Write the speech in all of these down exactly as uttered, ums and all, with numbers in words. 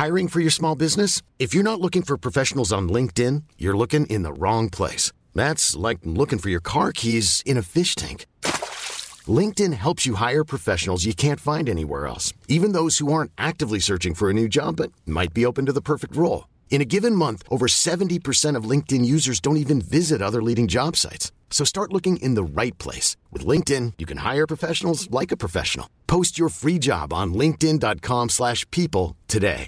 Hiring for your small business? If you're not looking for professionals on LinkedIn, you're looking in the wrong place. That's like looking for your car keys in a fish tank. LinkedIn helps you hire professionals you can't find anywhere else, even those who aren't actively searching for a new job but might be open to the perfect role. In a given month, over seventy percent of LinkedIn users don't even visit other leading job sites. So start looking in the right place. With LinkedIn, you can hire professionals like a professional. Post your free job on linkedin.com slash people today.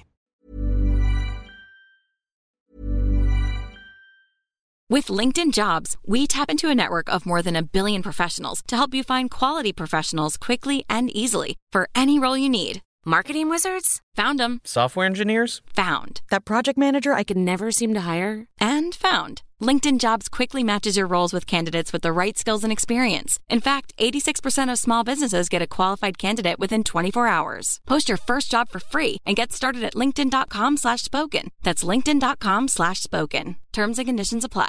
With LinkedIn Jobs, we tap into a network of more than a billion professionals to help you find quality professionals quickly and easily for any role you need. Marketing wizards? Found them. Software engineers? Found. That project manager I could never seem to hire? And found. LinkedIn Jobs quickly matches your roles with candidates with the right skills and experience. In fact, eighty-six percent of small businesses get a qualified candidate within twenty-four hours. Post your first job for free and get started at linkedin.com slash spoken. That's linkedin.com slash spoken. Terms and conditions apply.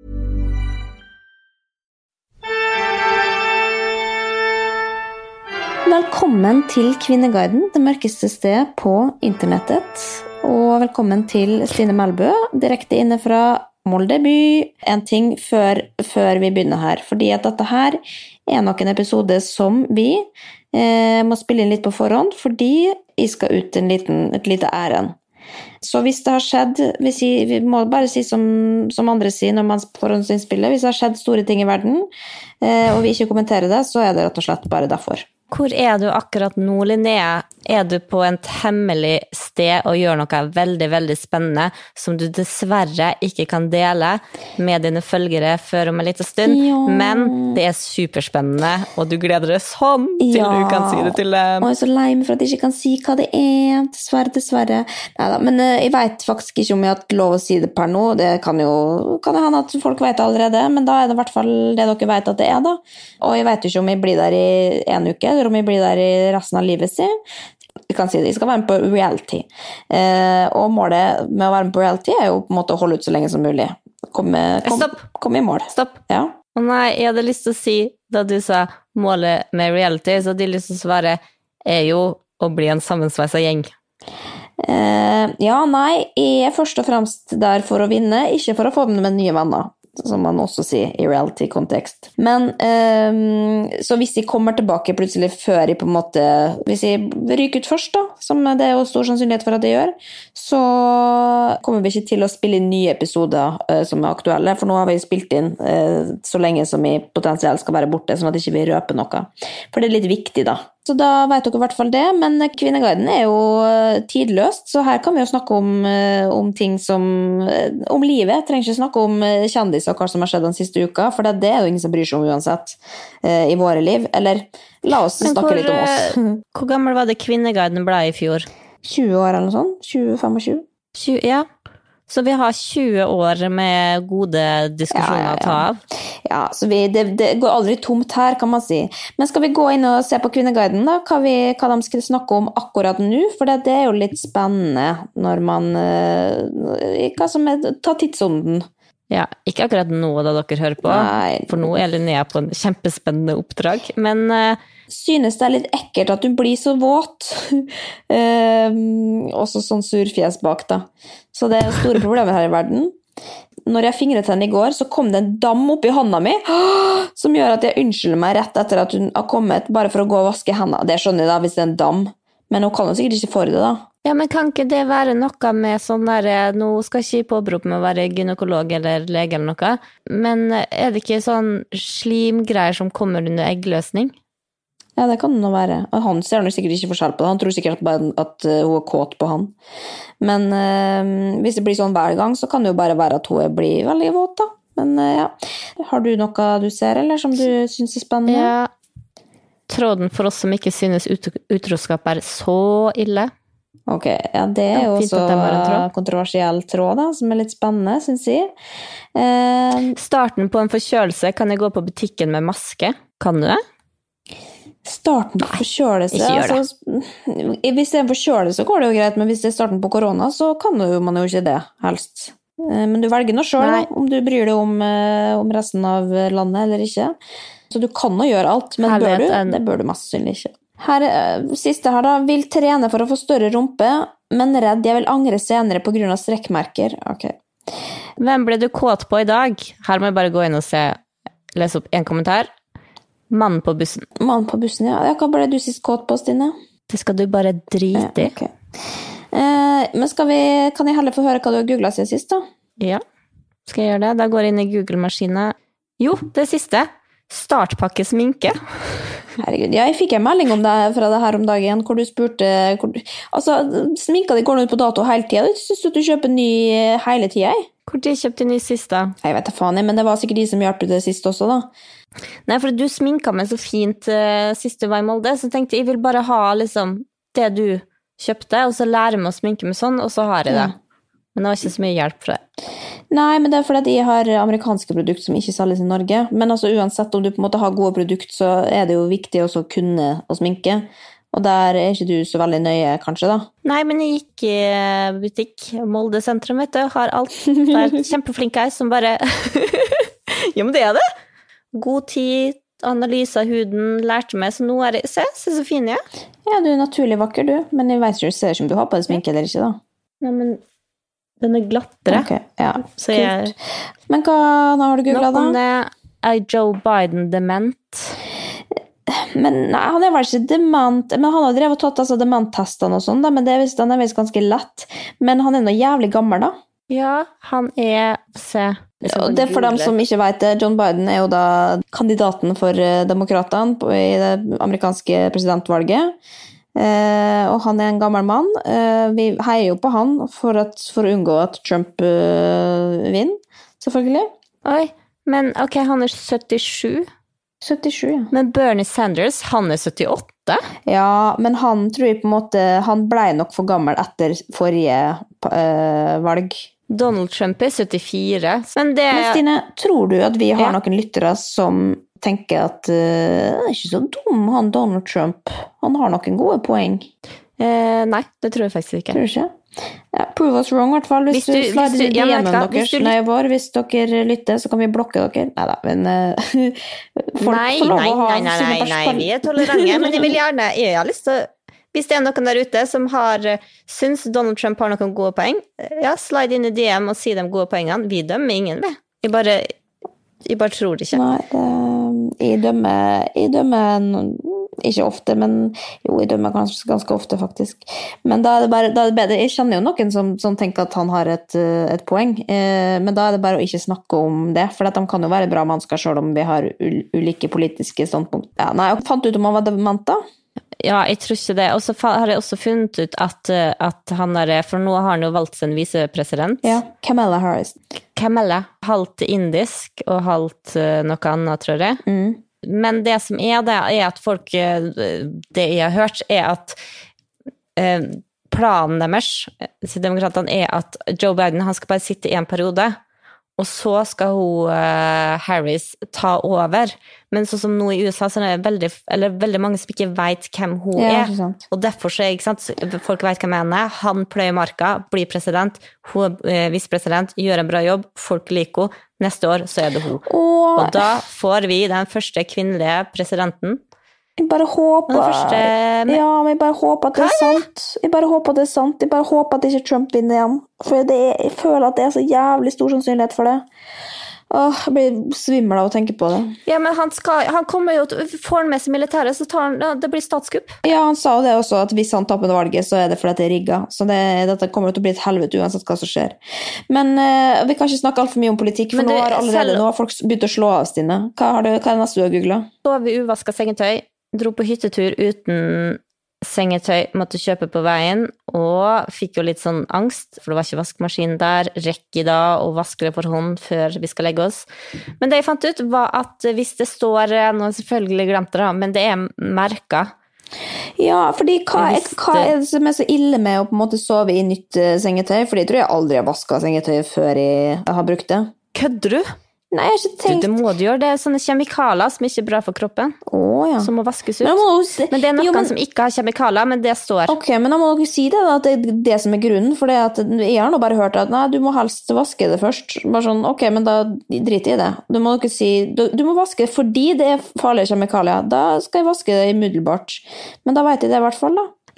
Velkommen til Kvinneguiden, det mørkeste sted på internettet. Og velkommen til Stine Melbø, direkte inne fra Molde by. En ting før, før vi begynner her, fordi at dette her er nok en episode som vi eh, må spille inn litt på forhånd, fordi jeg skal ut en liten, et lite ærend. Så hvis det har skjedd, hvis jeg, vi må bare si som, som andre sier når man forhåndsinnspiller, hvis det har skjedd store ting i verden, eh, og vi ikke kommenterer det, så er det rett og slett bare derfor. Hvor er du akkurat nå, Linnea? Er du på et hemmelig sted og gjør noe veldig, veldig spennende som du dessverre ikke kan dele med dine følgere før om en liten stund, ja. Men det er superspennende, og du gleder deg sånn til ja. Du kan si det til dem. Og jeg er så lei meg for at jeg ikke kan si hva det er, dessverre, dessverre. Neida, men uh, jeg vet faktisk ikke om jeg har lov å si det per nå, det kan jo kan jo hende at folk vet allerede, men da er det i hvert fall det dere vet at det er da. Og jeg vet ikke om jeg blir der i en uke, eller om jeg blir der i resten av livet sitt. Jeg kan si det, jeg skal være med på reality. Eh, og målet med å være med på reality er jo på en måte å holde ut så lenge som mulig. Kom, kom, Stopp! Kom i mål. Stopp! Ja. Og nei, jeg hadde lyst til å si, da du sa målet med reality, så hadde jeg lyst til å svare, er jo å bli en sammensveiset gjeng. Eh, ja, nei, jeg er først og fremst der for å vinne, ikke for å få med nye venner. Som man også sier i reality-kontekst. Men, um, så hvis jeg kommer tilbake plutselig før jeg på en måte, hvis jeg ryker ut først da, som det er jo stor sannsynlighet for at jeg gjør, så kommer vi ikke til å spille inn nye episoder uh, som er aktuelle, for nå har vi spilt inn uh, så lenge som jeg potensielt skal være borte, sånn at ikke vi røper noe. For det er litt viktig da. Så da vet dere i hvert fall det, men Kvinneguiden er jo tidløst, så her kan vi jo snakke om, om ting som, om livet. Jeg trenger ikke snakke om kjendiser og hva som har skjedd den siste uka, for det er jo ingen som bryr seg om uansett i våre liv. Eller la oss snakke hvor, litt om oss. Hvor gammel var det Kvinneguiden ble i fjor? tjue år eller noe sånt, tjue tjuefem. tjue, ja. Så vi har tjue år med gode diskusjoner ja, ja, ja. Å ta av. Ja, så vi, det, det går aldri tomt her, kan man si. Men skal vi gå inn og se på Kvinneguiden da, hva, vi, hva de skal snakke om akkurat nå? For det, det er jo litt spennende når man, hva som er, ta tidsånden. Ja, ikke akkurat nå da dere hører på, Nei. For nå er Linnea på en kjempespennende oppdrag, men... Synes det er litt ekkelt at du blir så våt. um, også sånn surfjes bak da. Så det er store problemer her i verden. Når jeg fingret henne i går, så kom det en dam opp i hånda mi, som gjør at jeg unnskylder meg rett etter at hun har kommet, bare for å gå og vaske hendene. Det skjønner jeg da, hvis det er en dam. Men hun kan jo sikkert ikke for det da. Ja, men kan ikke det være noe med sånn der, nå skal jeg ikke påberope med å være gynekolog eller lege eller noe, men er det ikke sånn slimgreier som kommer under eggløsning? Ja, det kan det nå være. Han ser nok sikkert ikke forskjell på det. Han tror sikkert at, at hun er kåt på han. Men øh, hvis det blir sånn hver gang, så kan det jo bare være at hun blir veldig våt da. Men øh, ja, har du noe du ser, eller som du synes er spennende? Ja, tråden for oss som ikke synes ut- utroskap er så ille. Ok, ja, det er jo også en kontroversiell tråd da, som er litt spennende, synes jeg. Eh, Starten på en forkjølelse, kan jeg gå på butikken med maske? Kan du det? Starten på forkjølelse, altså, hvis det er en forkjølelse går det jo greit, men hvis det er starten på korona, så kan jo man jo ikke det, helst. Men du velger nå selv da, om du bryr deg om, om resten av landet eller ikke. Så du kan jo gjøre alt, men bør du? Det bør du mest sannsynlig ikke. Her, siste her da, vil trene for å få større rumpe. men redd. Jeg vil angre senere på grunn av strekkmerker. Ok. Hvem ble du kåt på i dag? Her må jeg bare gå inn og se, lese opp en kommentar. Mannen på bussen. Mannen på bussen, ja. Hva ble du sist kåt på, Stine? Det skal du bare drite i. Ja, ok. Eh, men skal vi, kan jeg heller få høre hva du har googlet siden sist, da? Ja, skal jeg gjøre det? Da går jeg inn i Google-maskinen. Jo, det siste. Startpakke sminke. Herregud, ja, jeg fikk en melding om det fra det her om dagen, hvor du spurte, hvor, altså, sminka di går ut på dato hele tiden, du synes du kjøper ny hele tiden? Hvor de kjøpte ny sist da? Jeg vet ikke faen, men det var sikkert de som hjalp det sist også da. Nei, for du sminka meg så fint uh, sist du var i Molde, så tenkte jeg, jeg vil bare ha liksom det du kjøpte, og så lære meg å sminke meg sånn, og så har jeg det. Ja. Men det var ikke så mye hjelp for det. Nei, men det er fordi jeg har amerikanske produkter som ikke selges i Norge. Men altså uansett om du på en måte har gode produkter, så er det jo viktig også å kunne å sminke. Og der er ikke du så veldig nøye, kanskje da? Nei, men jeg gikk i butikk, Molde sentrum, vet du, har alt der kjempeflinke her, som bare... ja, men det er det. God tid, analyse av huden, lærte meg, så nå er det... Se, se så fin jeg er. Ja, du er naturlig vakker, du. Men jeg vet ikke, ser ikke om du har på det sminke eller ikke da. Nei, men... Den er glattere. Ok, ja. Så jeg... Men hva har du googlet da? Nå om det er Joe Biden dement. Men nei, han er vel ikke dement. Men han har drevet og tatt altså, dement-testene og sånn, da. Men det er vist, han er vist ganske lett. Men han er noe jævlig gammel, da. Ja, han er... Se. Det er, det er for dem som ikke vet det. John Biden er jo da kandidaten for demokratene i det amerikanske presidentvalget. Eh, og han er en gammel mann. Eh, vi heier jo på han for, at, for å unngå at Trump eh, vinner, selvfølgelig. Oi, men ok, han er syttisju. syttisju, ja. Men Bernie Sanders, han er syttiåtte? Ja, men han tror jeg på en måte, han ble nok for gammel etter forrige eh, valg. Donald Trump er syttifire. Men, det... men Stine, tror du at vi har ja. Noen lyttere som tenker at uh, det er ikke så dum, han Donald Trump. Han har noen gode poeng. Eh, nei, det tror jeg faktisk ikke. Tror du ikke? Ja, prove us wrong, i hvert fall. Hvis, hvis du, du slider i D M-en ja, deres, du... nei, vår, hvis dere lytter, så kan vi blokke dere. Neida, men uh, folk nei, får lov nei, å ha nei, nei, nei, nei, vi er tolerante, men jeg vil gjerne, jeg har lyst til hvis det er noen der ute som har, synes Donald Trump har noen gode poeng, ja, slide inn i D M og si de gode poengene. Vi dømmer ingen, vi. Jeg bare, jeg bare tror det ikke. Nei, det, jeg dømmer, jeg dømmer ikke ofte, men jo, jeg dømmer ganske, ganske ofte faktisk. Men da er det bare, da er det bedre, jeg kjenner jo noen som, som tenker at han har et, et poeng, eh, men da er det bare å ikke snakke om det, for de kan jo være bra mennesker selv om vi har ulike politiske standpunkt. Ja, nei, jeg fant ut om han var dement da. Ja, jeg tror ikke det. Og så har jeg også funnet ut at, at han er, for nå har han jo valgt sin visepresident. Ja, Kamala Harris. Kamala, halvt indisk og halvt noe annet, tror jeg. Mm. Men det som er det, er at folk, det jeg har hørt, er at eh, planen deres, så demokratene, er at Joe Biden, han skal bare sitte i en periode, og så skal hun, uh, Harris, ta over. Men sånn som nå i U S A, så er det veldig, eller veldig mange som ikke vet hvem hun ja, er. Og derfor så er ikke sant, folk vet hvem han er. Han pløyer marka, blir president, hun er visepresident, gjør en bra jobb, folk liker henne. Neste år så er det hun. Og, og da får vi den første kvinnelige presidenten. Jeg bare håper, første... ja, men jeg bare håper at det er sant. Jeg bare håper at det er sant. Jeg bare håper at ikke Trump vinner igjen. For det er, jeg føler at det er så jævlig stor sannsynlighet for det. Åh, jeg blir svimmel av å tenke på det. Ja, men han, skal, han kommer jo til, får han med seg militæret, så tar han, ja, det blir statskupp. Ja, han sa jo det også, at hvis han taper valget, så er det fordi det er rigget. Så det, dette kommer til å bli et helvete uansett hva som skjer. Men uh, vi kan ikke snakke alt for mye om politikk, for det, nå har allerede, selv... nå har folk begynt å slå av, Stine. Hva, har du, hva er det neste du har googlet? Så har vi uvasket sengetøy. Dro på hyttetur uten sengetøy, måtte kjøpe på veien, og fikk jo litt sånn angst, for det var ikke vaskemaskin der, rekk i dag, og vaske det for hånd før vi skal legge oss. Men det jeg fant ut var at hvis det står, nå selvfølgelig glemte det, men det er merket. Ja, fordi hva er, hva er det som er så ille med å på en måte sove i nytt sengetøy? Fordi jeg tror jeg aldri har vasket sengetøy før jeg har brukt det. Kødder du? Nei, jeg har ikke tenkt... Du, det må du gjøre, det er sånne kjemikalier som ikke er bra for kroppen. Åh, ja. Som må vaskes ut. Men, må... men det er noen jo, men... som ikke har kjemikalier, men det står. Ok, men da må dere si det da, at det er det som er grunnen, for det at jeg har nå bare hørt at nei, du må helst vaske det først. Bare sånn, ok, men da drit i det. Du må dere si, du, du må vaske det fordi det er farlige kjemikalier. Da skal jeg vaske det umiddelbart. Men da vet jeg det i hvert fall da.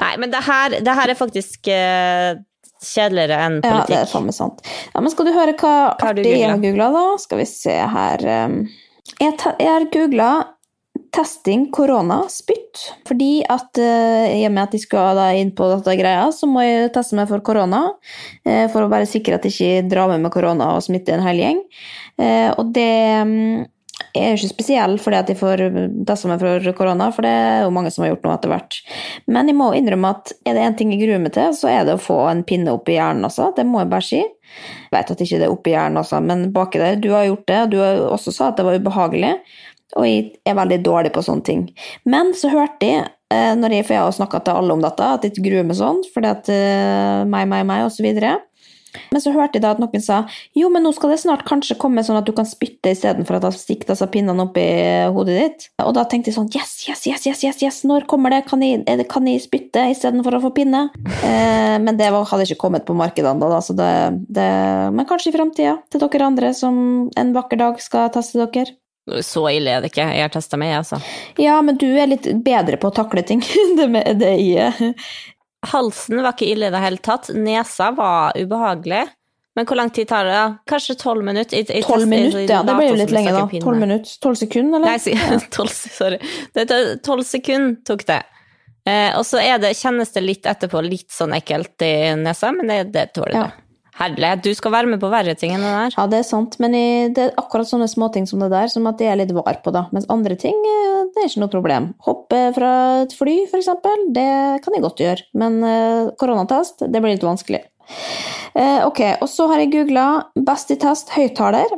Nei, men det her, det her er faktisk uh, kjedeligere enn politikk. Ja, det er faen meg sant. Ja, men skal du høre hva, hva artig jeg har googlet da? Skal vi se her. Jeg, jeg har googlet testing korona spytt, fordi at uh, i og med at de skal da inn på dette greia, så må jeg teste meg for korona, uh, for å bare sikre at jeg ikke drar med med korona og smitter en hel gjeng. Uh, og det um, er jo ikke spesielt fordi at jeg får teste meg for korona, for det er jo mange som har gjort noe etter hvert. Men jeg må innrømme at er det en ting jeg gruer meg til, så er det å få en pinne opp i hjernen også. Det må jeg bare si. Jeg vet at ikke det er opp i hjernen også, men bak det, du har gjort det, og du har også sa at det var ubehagelig. Og jeg er veldig dårlig på sånne ting. Men så hørte jeg, når jeg, for jeg har snakket til alle om dette, at jeg gruer meg sånn, fordi at meg, meg, meg, og så videre. Men så hørte jeg da at noen sa, jo, men nå skal det snart kanskje komme sånn at du kan spytte i stedet for at jeg stikker disse pinnene opp i hodet ditt. Og da tenkte jeg sånn, yes, yes, yes, yes, yes, yes, når kommer det? Kan jeg, det, kan jeg spytte i stedet for å få pinne? Eh, men det var, hadde ikke kommet på markedet da, så det, det, men kanskje i fremtiden, til dere andre som en vakker dag skal teste dere. Så ille er det ikke, jeg har testet meg, altså. Ja, men du er litt bedre på å takle ting, det med det i. Halsen var ikke ille i det hele tatt, nesa var ubehagelig, men hvor lang tid tar det da? Kanskje tolv minutter? tolv minutter, ja, det blir jo litt lenge da. tolv minutter, tolv sekunder, eller? Nei, tolv, sorry. tolv sekunder tok det. Eh, og så er det, kjennes det litt etterpå, litt sånn ekkelt i nesa, men det, det tåler det. Ja. Herlig, du skal være med på verre ting enn det der. Ja, det er sant, men det er akkurat sånne små ting som det der, som at jeg er litt var på da. Mens andre ting, det er ikke noe problem. Hoppe fra et fly, for eksempel, det kan jeg godt gjøre. Men uh, koronatest, det blir litt vanskelig. Uh, ok, og så har jeg googlet best i test høyttaler.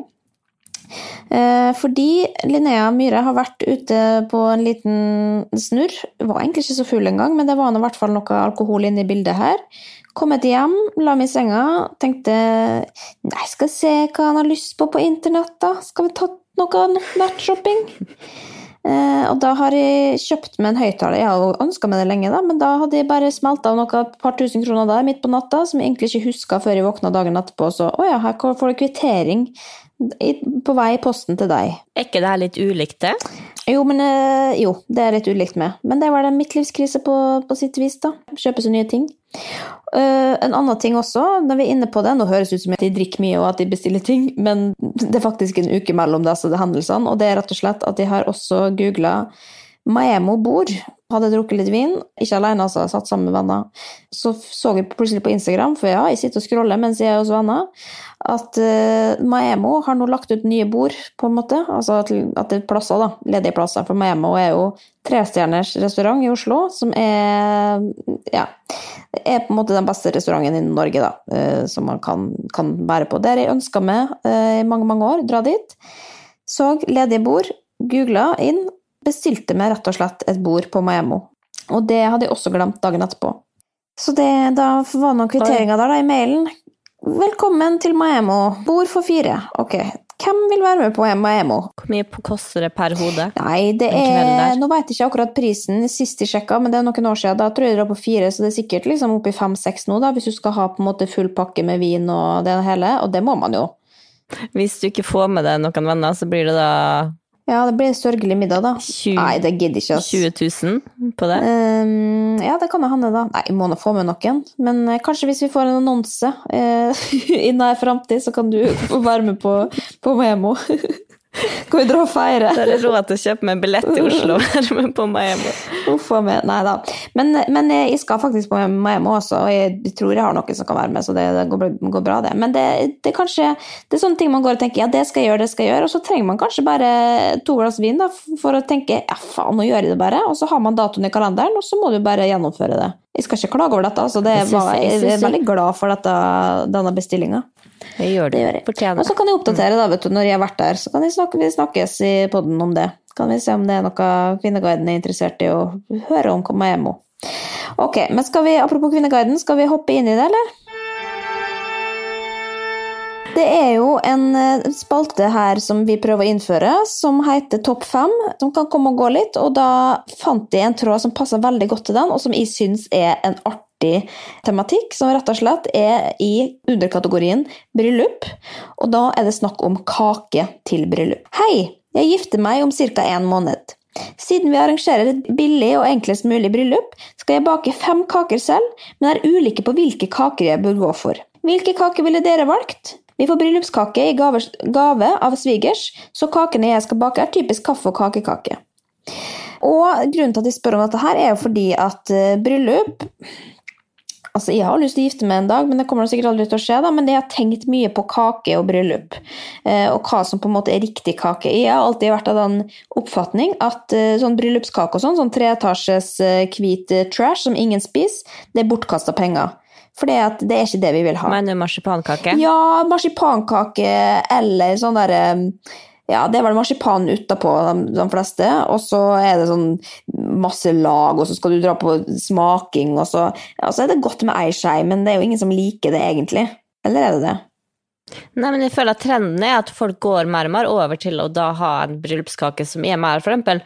Uh, fordi Linnea Myhre har vært ute på en liten snurr. Var egentlig ikke så full en gang, men det var i hvert fall noe alkohol inne i bildet her. Kommet hjem, la meg i senga, tenkte, nei, skal jeg se hva han har lyst på på internett da? Skal vi ta noe nettshopping? Eh, og da har jeg kjøpt meg en høyttaler. Jeg har ønsket meg det lenge da, men da hadde jeg bare smelt av noe par tusen kroner der midt på natta, som jeg egentlig ikke husket før jeg våknet dagen etterpå. Så, åja, her får du kvittering på vei i posten til deg. Er ikke det her litt ulikt det? Jo, men eh, jo, det er litt ulikt med. Men det var det midtlivskrise på, på sitt vis da. Kjøpe så nye ting. Uh, en annen ting også, når vi er inne på det, nå høres det ut som at de drikker mye og at de bestiller ting, men det er faktisk en uke mellom disse hendelsene, og det er rett og slett at de har også googlet Maemo bord, hadde drukket litt vin, ikke alene altså, satt sammen med venner. Så så jeg plutselig på Instagram, for ja, jeg sitter og scroller mens jeg er hos venner, at uh, Maemo har nå lagt ut nye bord, på en måte, altså at, at det er plasser da, ledige plasser, for Maemo er jo trestjerners restaurant i Oslo, som er, ja, er på en måte den beste restauranten i Norge da, uh, som man kan, kan bære på. Det har jeg ønsket meg uh, i mange, mange år, dra dit, så ledige bord, googlet inn, bestilte meg rett og slett et bord på Maemo. Og det hadde jeg også glemt dagen etterpå. Så det, da var noen kvitteringer der da i mailen. Velkommen til Maemo. Bord for fire. Ok, hvem vil være med på Maemo? Hvor mye koster det per hode? Nei, det er, nå vet jeg ikke akkurat prisen sist jeg sjekket, men det er noen år siden. Da tror jeg det var på fire, så det er sikkert liksom oppe i fem seks nå da, hvis du skal ha på en måte full pakke med vin og det hele, og det må man jo. Hvis du ikke får med deg noen venner, så blir det da... Ja, det blir sørgelig middag da. tjue, Nei, det gidder ikke. Ass. tjue tusen på det? Um, ja, det kan det hende da. Nei, jeg må nå få med noen. Men eh, kanskje hvis vi får en annonse eh, i nær fremtid, så kan du få være med på, på Maemo. Kan vi dra og feire? Da er det råd til å kjøpe meg en billett til Oslo med på Maemo. Uffa med, nei da. Men, men jeg skal faktisk på Maemo også, og jeg tror jeg har noen som kan være med, så det, det går, går bra det. Men det, det er kanskje, det er sånne ting man går og tenker, ja, det skal jeg gjøre, det skal jeg gjøre, og så trenger man kanskje bare to glass vin da, for å tenke, ja faen, nå gjør jeg det bare, og så har man datoen i kalenderen, og så må du bare gjennomføre det. Jeg skal ikke klage over dette, altså det var, jeg er veldig glad for dette, denne bestillingen. Jeg gjør det, det gjør jeg. Og så kan jeg oppdatere da, vet du, når jeg har vært der, så kan jeg snakke, vi snakkes i podden om det. Kan vi se om det er noe Kvinneguiden er interessert i å høre om Maemo. Ok, men skal vi, apropos Kvinneguiden, skal vi hoppe inn i det, eller? Det er jo en spalte her som vi prøver å innføre, som heter Topp fem, som kan komme og gå litt, og da fant jeg en tråd som passer veldig godt til den, og som jeg synes er en artig tematikk, som rett og slett er i underkategorien bryllup, og da er det snakk om kake til bryllup. Hei, jeg gifter meg om cirka en måned. Siden vi arrangerer et billig og enklest mulig bryllup, skal jeg bake fem kaker selv, men er ulike på hvilke kaker jeg bør gå for. Hvilke kaker ville dere valgt? Vi får bryllupskake i gave, gave av svigers, så kakene jeg skal bake er typisk kaffe- og kakekake. Og grunnen til at jeg spør om dette her er jo fordi at uh, bryllup... Altså, jeg har lyst til å gifte meg en dag, men det kommer sikkert aldri til å skje da, men jeg har tenkt mye på kake og bryllup, eh, og hva som på en måte er riktig kake. Jeg har alltid vært av den oppfatning at eh, sånn bryllupskake og sånn, sånn treetasjes eh, hvit eh, trash som ingen spiser, det er bortkastet penger. For det er, det er ikke det vi vil ha. Mener du marsipankake? Ja, marsipankake, eller sånn der... Eh, Ja, det er vel marsipan utapå de, de fleste, og så er det sånn masse lag, og så skal du dra på smaking, og så, ja, så er det godt med ei skei, men det er jo ingen som liker det egentlig. Eller er det det? Nei, men jeg føler at trenden er at folk går mer og mer over til å da ha en bryllupskake som er mer, for eksempel,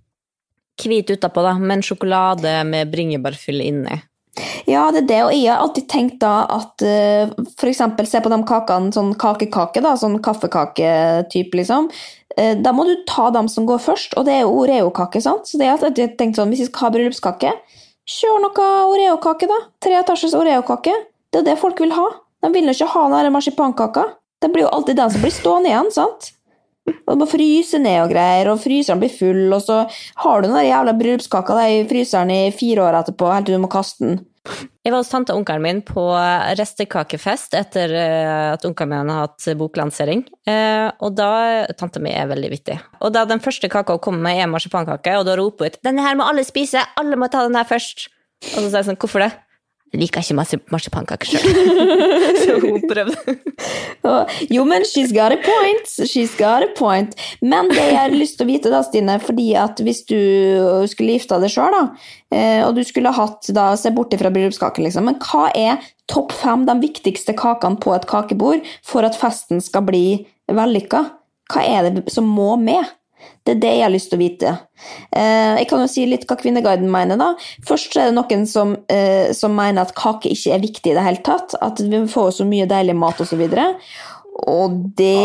hvit utapå da, men sjokolade med bringebærfyll inni. Ja, det er det, og jeg har alltid tenkt da at uh, for eksempel se på de kakene, sånn kakekake da, sånn kaffekake-typ liksom, uh, da må du ta dem som går først, og det er jo Oreo-kake, sant? Så det er at jeg tenkt sånn, hvis jeg skal ha bryllupskake, kjør noe Oreo-kake da, tre etasjes Oreo-kake, det er det folk vil ha. De vil ikke ha den marsipankaka, det blir jo alltid den som blir stående igjen, sant? Og du må fryse ned og greier, og fryseren blir full, og så har du den der jævla bryllupskaka der i fryseren i fire år etterpå, helt til du må kaste den. Jeg var hos tante og onkelen min på restekakefest etter at onkelen min har hatt boklansering, og da, tante mi er veldig vittig, og da den første kaka hun kom med er marsipankake, og da roper hun ut, denne her må alle spise, alle må ta den her først, og så sier jeg sånn, hvorfor det? Jeg liker ikke masse marsipankake selv. Så hun prøvde. Jo, men she's got a point. She's got a point. Men det jeg har lyst til å vite da, Stine, fordi at hvis du skulle gifte deg selv da, og du skulle hatt, da, se bort fra bryllupskaken liksom, men hva er topp fem de viktigste kakene på et kakebord for at festen skal bli vellykket? Hva er det som må med? Det er det jeg har lyst til å vite. Eh, jeg kan jo si litt hva Kvinneguiden mener da. Først er det noen som, eh, som mener at kake ikke er viktig i det hele tatt, at vi får så mye deilig mat og så videre. Og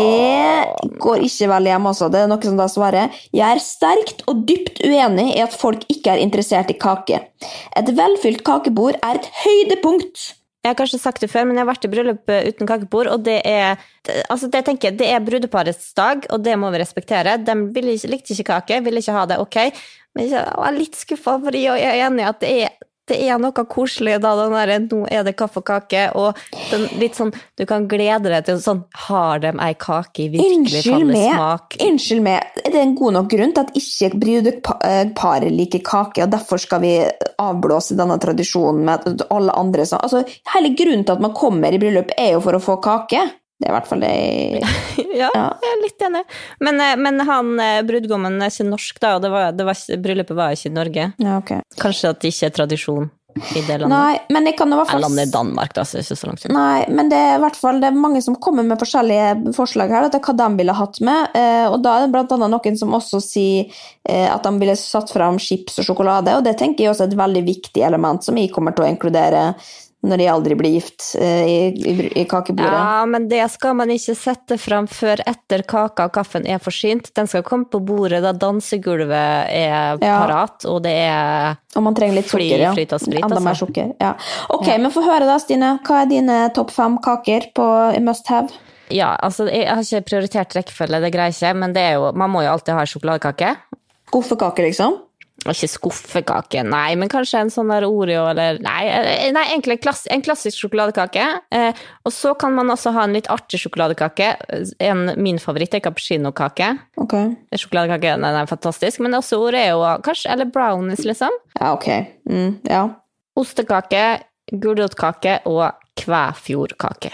det går ikke veldig hjemme også. Det er noe som da svarer, jeg er sterkt og dypt uenig i at folk ikke er interessert i kake. Et velfylt kakebord er et høydepunkt. Jeg har kanskje sagt det før, men jeg har vært i bryllup uten kakebord, og det er, altså det tenker jeg, det er brudeparets dag, og det må vi respektere. De ville ikke, likte ikke kake, ville ikke ha det, ok. Men jeg er litt skuffet, fordi jeg er enig i at det er, det er noe koselig da, den der, nå er det kaffe og kake, og den, litt sånn, du kan glede deg til sånn, har de ei kake i virkelig falle smak? Unnskyld meg, er det en god nok grunn til at ikke brudeparet liker kake, og derfor skal vi avblåse denne tradisjonen med at alle andre sånn, altså hele grunnen til at man kommer i bryllup er jo for å få kake. Det er i hvert fall det. Ja, ja, jeg er litt enig. Men, men han, brudgommen er ikke norsk da, og det var, det var, bryllupet var ikke i Norge. Ja, ok. Kanskje at det ikke er tradisjon i det landet. Nei, men jeg kan i hvert fall... Landet i Danmark da, så det er ikke så langt. Nei, men det er i hvert fall det er mange som kommer med forskjellige forslag her, det er hva de ville hatt med, og da er det blant annet noen som også sier at de ville satt frem chips og sjokolade, og det tenker jeg også er et veldig viktig element som jeg kommer til å inkludere når de aldri blir gift uh, i, i, i kakebordet. Ja, men det skal man ikke sette frem før etter kaka og kaffen er forsynt. Den skal komme på bordet da dansegulvet er ja. parat, og det er og man trenger litt fly, sukker, ja. Flyt og sprit. Enda altså. mer sukker, ja. Ok, ja. Men få høre da, Stine. Hva er dine topp fem kaker på must have? Ja, altså, jeg har ikke prioritert rekkefølge, det greier ikke, men det er jo, man må jo alltid ha sjokoladekake. Skuffekake, liksom? Ikke skuffekake, nei, men kanskje en sånn der Oreo, eller, nei, nei egentlig en, klass, en klassisk sjokoladekake, eh, og så kan man også ha en litt artig sjokoladekake, en, min favoritt er cappuccino-kake, ok. Sjokoladekake, den er fantastisk, men også Oreo, kanskje, eller brownies liksom. Ja, ok, mm, ja. Ostekake, gulrotkake og kvæfjordkake.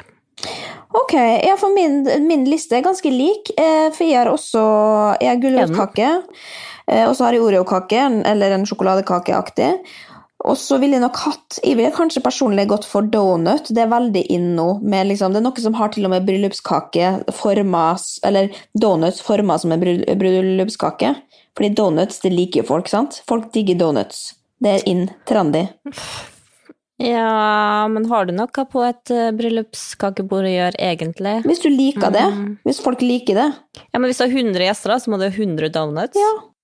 Ok, ja, for min, min liste er ganske lik, eh, for jeg har også, jeg har gulrotkake, og så har jeg Oreo-kake, eller en sjokoladekakeaktig. Og så vil jeg nok hatt, jeg vil kanskje personlig gått for donut, det er veldig inno, med liksom, det er noe som har til og med bryllupskake formet, eller donuts formet som en bryllupskake. Fordi donuts, det liker jo folk, sant? Folk digger donuts. Det er inn, trendy. Ja, men har du noe på et bryllupskakebord å gjøre egentlig? Hvis du liker det, mm. hvis folk liker det. Ja, men hvis du har hundre gjester da, så må du ha hundre donuts. Ja.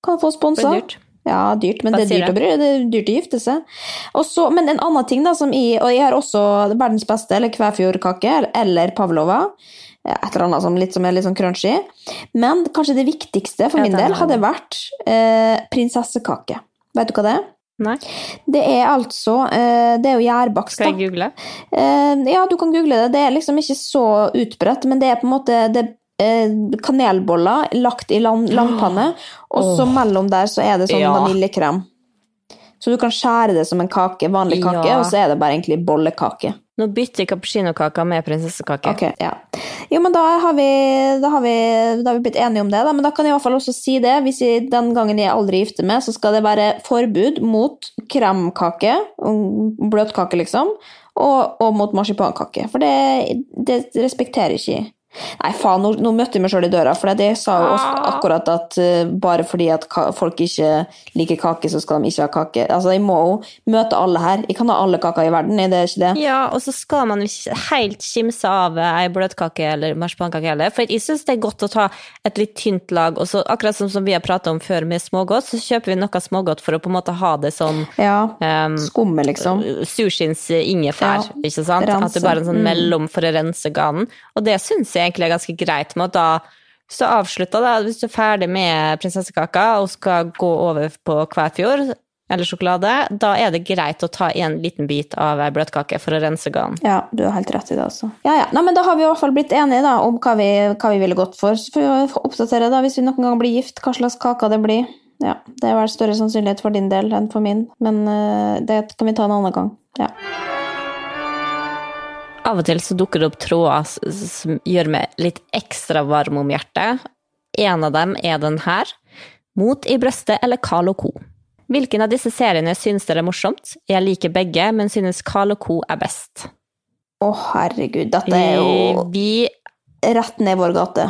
kan få sponset. Det er dyrt. Ja, dyrt, men Hva det er sier dyrt å det? bry, det er dyrt å gifte seg. Også, men en annen ting da, som jeg, og jeg har også verdens beste, eller kvæfjordkake, eller pavlova, et eller annet som, litt, som er litt sånn crunchy, men kanskje det viktigste for Ja, min det er del hadde vært eh, prinsessekake. Vet du hva det er? Nei, Det er altså, eh, det er jo gjærbakst skal da. jeg google? Eh, ja, du kan google det. Det er liksom ikke så utbredt, men det er på en måte det er eh, kanelboller lagt i lang, langpanne, og så mellom der så er det sånn Ja. vaniljekrem. Så du kan skjære det som en kake, vanlig kake, Ja. og så er det bare egentlig bollekake. Nå bytter jeg cappuccino-kaka med prinsessekake. Ok, ja. Jo, men da har vi, da har vi, da har vi blitt enige om det, da. Men da kan jeg i hvert fall også si det, hvis jeg, den gangen jeg aldri gifter meg, så skal det være forbud mot kremkake, bløtkake liksom, og, og mot marsipankake, for det, det respekterer ikke jeg. Nei, faen, nå, nå møtte jeg meg selv i døra, for det sa jo også akkurat at uh, bare fordi at ka- folk ikke liker kake, så skal de ikke ha kake. Altså, jeg må jo møte alle her. Jeg kan ha alle kaker i verden, er det ikke det? Ja, og så skal man ikke helt skimse av ei bløtkake eller marsipankake heller, for jeg synes det er godt å ta et litt tynt lag, og så akkurat som, som vi har pratet om før med smågodt, så kjøper vi noe smågodt for å på en måte ha det som Ja, um, skumme liksom. sushins ingefær, Ja, ikke sant? rense. At det bare er en sånn Mm. mellom for å rense ganen, og det synes jeg egentlig er ganske greit med at da, hvis du avslutter da, hvis du er ferdig med prinsessekaka og skal gå over på kvæfjord eller sjokolade, da er det greit å ta en liten bit av ei bløtkake for å rense ganen. Ja, du har helt rett i det også. Ja, ja. Nei, men da har vi i hvert fall blitt enige da, om hva vi, hva vi ville gått for. Så får vi oppdatere da, hvis vi noen gang blir gift, hva slags kaker det blir. Ja, det er vel større sannsynlighet for din del enn for min, men uh, det kan vi ta en annen gang. Ja. Av og til så dukker det opp tråder s- som gjør meg litt ekstra varm om hjertet. En av dem er den her. Mot i brøstet eller Carl og Co. Hvilken av disse seriene synes dere er morsomt? Jeg liker begge, men synes Carl og Co er best. Å, herregud, dette er jo Vi, rett ned vår gate.